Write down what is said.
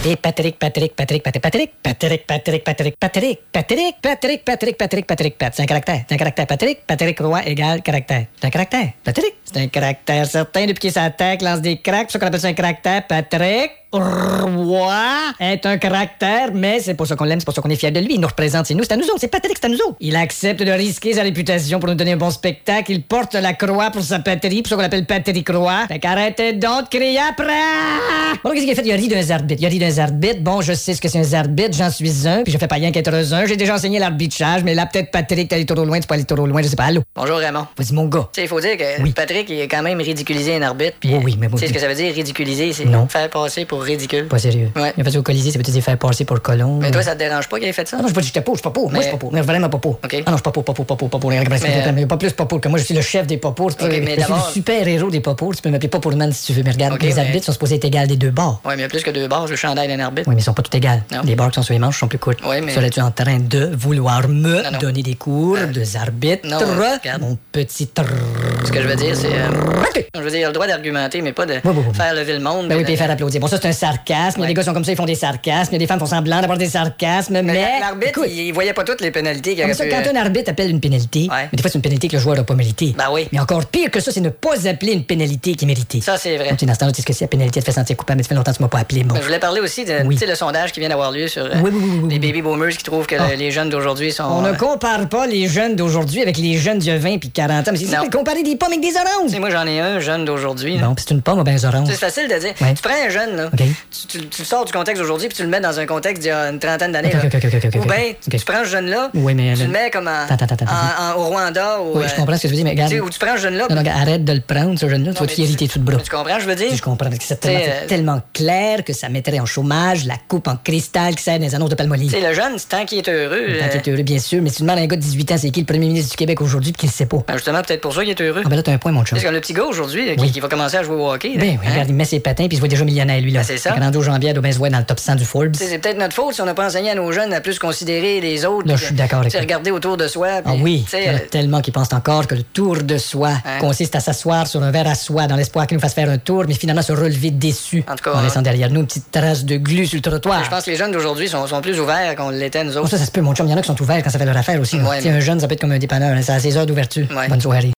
Et Patrick. C'est un caractère. Patrick Roy égale caractère. C'est un caractère. Patrick, c'est un caractère certain depuis qu'il s'attaque, lance des cracks. C'est pour ça qu'on appelle ça un caractère. Patrick Roy est un caractère, mais c'est pour ça qu'on l'aime, c'est pour ça qu'on est fiers de lui. Il nous représente, c'est nous, c'est à nous autres. C'est Patrick, c'est à nous autres. Il accepte de risquer sa réputation pour nous donner un bon spectacle. Il porte la croix pour sa patrie, pour ça qu'on l'appelle Patrick Roy. Fait qu'arrêtez donc de crier après! Bon, qu'est-ce qu'il a fait? Il a ri d'un arbitre. Bon, je sais ce que c'est un arbitre, j'en suis un, puis je fais pas rien qu'être un. J'ai déjà enseigné l'arbitrage, mais là, peut-être Patrick, t'es allé trop loin, tu peux aller trop loin, je sais pas. Allô? Bonjour Raymond. Vas-y, mon gars. Tu sais, il faut dire que Patrick, il a quand même ridiculisé un arbitre. Puis, oui, mais tu sais ce que ça veut dire, ridiculiser? C'est faire passer pour ridicule. Pas sérieux. Ouais. Il a fait au Colisée, ça veut dire faire passer pour le colon. Mais toi, ça te dérange pas qu'il ait fait ça? Ah non, je suis pas pour. Moi, je suis pas pour. Mais vraiment pas pour. OK. Ah non, je suis pas pour. Mais pas plus pas pour que moi, je suis le chef des popos. OK, mais je suis d'abord- le super-héros des popos. Tu peux m'appeler pas pour le man si tu veux. Mais regarde, OK, les mais- arbitres sont supposés être égales des deux bords. Ouais, mais il y a plus que deux barres, le chandail d'un arbitre. Oui, mais ils sont pas tous égales. Non. Les barres qui sont sur les manches sont plus courtes. Oui, mais- Serais-tu en train de vouloir me Non. donner des cours de arbitre? Non, regarde. Mon petit Ce que je veux dire, c'est. Je veux dire, il a le droit d'argumenter, mais pas de Oui. faire lever le monde. Ben oui, puis faire applaudir. Bon, ça, c'est un sarcasme. Il y a Ouais. des gars qui sont comme ça, ils font des sarcasmes. Il y a des femmes qui font semblant d'avoir des sarcasmes. Mais. L'arbitre, Écoute, il voyait pas toutes les pénalités qu'il comme aurait ça, pu. quand un arbitre appelle une pénalité, Ouais. mais des fois, c'est une pénalité que le joueur n'a pas méritée. Ben oui. Mais encore pire que ça, c'est ne pas appeler une pénalité qui est méritée. Ça, c'est vrai. Donc, tu sais, dans ce temps-là, tu sais ce que c'est, la pénalité te fait sentir coupable, mais ça fait longtemps que tu m'as pas appelé. Bon. Je voulais parler aussi de Oui. tu sais, le sondage qui vient d'avoir lieu sur Oui. les baby boomers qui trouvent que les jeunes d'aujourd'hui sont. On ne compare pas les jeunes d'aujourd'hui avec les jeunes d'il y a 20 puis 40 ans. Mais c'est Non. ça, comparer des pommes avec des oranges. Tu sais, moi, j'en ai un jeune d'aujourd'hui. là. Bon, puis c'est une pomme ou bien des oranges? C'est facile de dire. Ouais. Tu prends un jeune, là. OK. Tu le sors du contexte d'aujourd'hui puis tu le mets dans un contexte d'il y a une trentaine d'années. OK, là. OK. Ou bien, OK. tu prends ce jeune-là, Oui, mais- tu le mets comme Attends. au Rwanda ou. Oui, je comprends ce que tu veux dire, mais regarde. Tu sais, ou tu prends ce jeune-là. Non, arrête de le prendre, ce jeune-là. Tu vas mais te fier irriter tout le bras. Tu comprends, je veux dire? Si je comprends, parce que c'est T'sais, tellement clair que ça mettrait en chômage la coupe en cristal qui sert dans les annonces de Palmolive. Tu sais, le jeune, c'est tant qu'il est heureux. Tant qu'il est heureux, bien sûr, mais si tu demandes à un gars de 18 ans, c'est qui le premier ministre du Québec aujourd'hui, puis qu'il le sait pas. Ben, justement, peut-être pour ça qu'il est heureux. Ah ben là, t'as un point, mon chum. Parce que le petit gars aujourd'hui, Oui. qui va commencer à jouer au hockey. là, Ben oui, hein? regarde, il met ses patins, puis il se voit déjà millionnaire, lui, là. Ben, c'est ça. Fait que rendu au janvier, il doit bien se voir dans le top 100 du Forbes. Tu sais, c'est peut-être notre faute si on n'a pas enseigné à nos jeunes à plus considérer les autres. Là, puis je suis d'accord avec tu sais, toi. regarder autour de soi. Ah puis, oui, tu il y en a sais, tellement qui pensent encore que le tour de soi Hein? consiste à s'asseoir sur un verre à soie dans l'espoir qu'il nous fasse faire un tour, mais finalement se relever déçu En tout cas, en laissant derrière nous une petite trace de glu sur le trottoir. je pense que les jeunes d'aujourd'hui sont plus ouverts qu'on l'était nous Bon, autres. ça se peut, mon chum. Il y en a qui sont ouverts quand ça fait leur affaire aussi. là. Ouais, Tu sais, un jeune, ça peut être comme un dépanneur. Hein, ça a ses heures d'ouverture. Ouais. Bonne soirée.